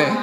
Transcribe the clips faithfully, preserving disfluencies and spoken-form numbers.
Джейн.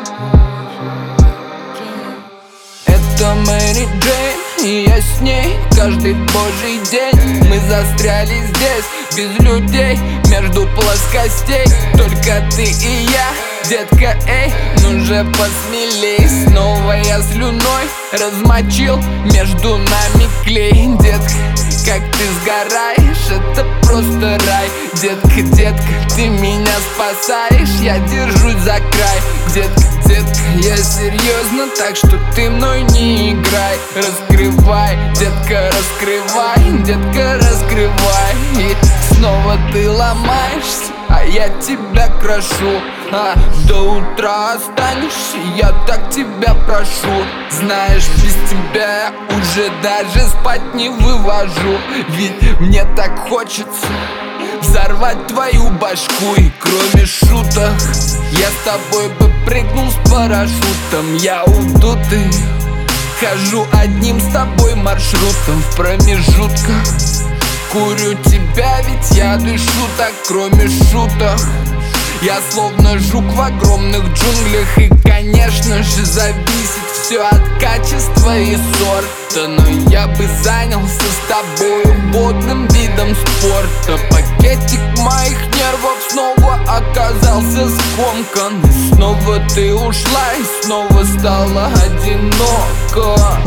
Это Мэри Джейн, и я с ней каждый божий день. Мы застряли здесь, без людей, между плоскостей. Только ты и я, детка, эй, ну же посмелей. Снова я слюной размочил между нами клей. Детка, как ты сгораешь, это просто рай. Детка, детка, ты меня спасаешь, я держусь за край. Детка, детка, я серьезно, так что ты мной не играй. Раскрывай, детка, раскрывай, детка, раскрывай. И снова ты ломаешься, а я тебя крошу. А до утра останешься, я так тебя прошу. Знаешь, без тебя я уже даже спать не вывожу. Ведь мне так хочется взорвать твою башку. И кроме шуток, я с тобой бы прыгнул с парашютом. Я удутый, хожу одним с тобой маршрутом. В промежутках курю тебя, ведь я дышу так. Кроме шуток, я словно жук в огромных джунглях. И, конечно же, зависит все от качества и сорта. Но я бы занялся с тобою водным видом спорта. Пакетик моих нервов снова оказался скомкан. И снова ты ушла, и снова стало одиноко.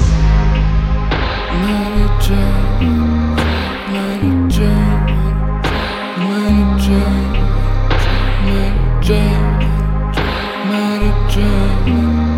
Мэри Джейн, Мэри Джейн, Мэри Джейн, Мэри Джейн, Мэри Джейн.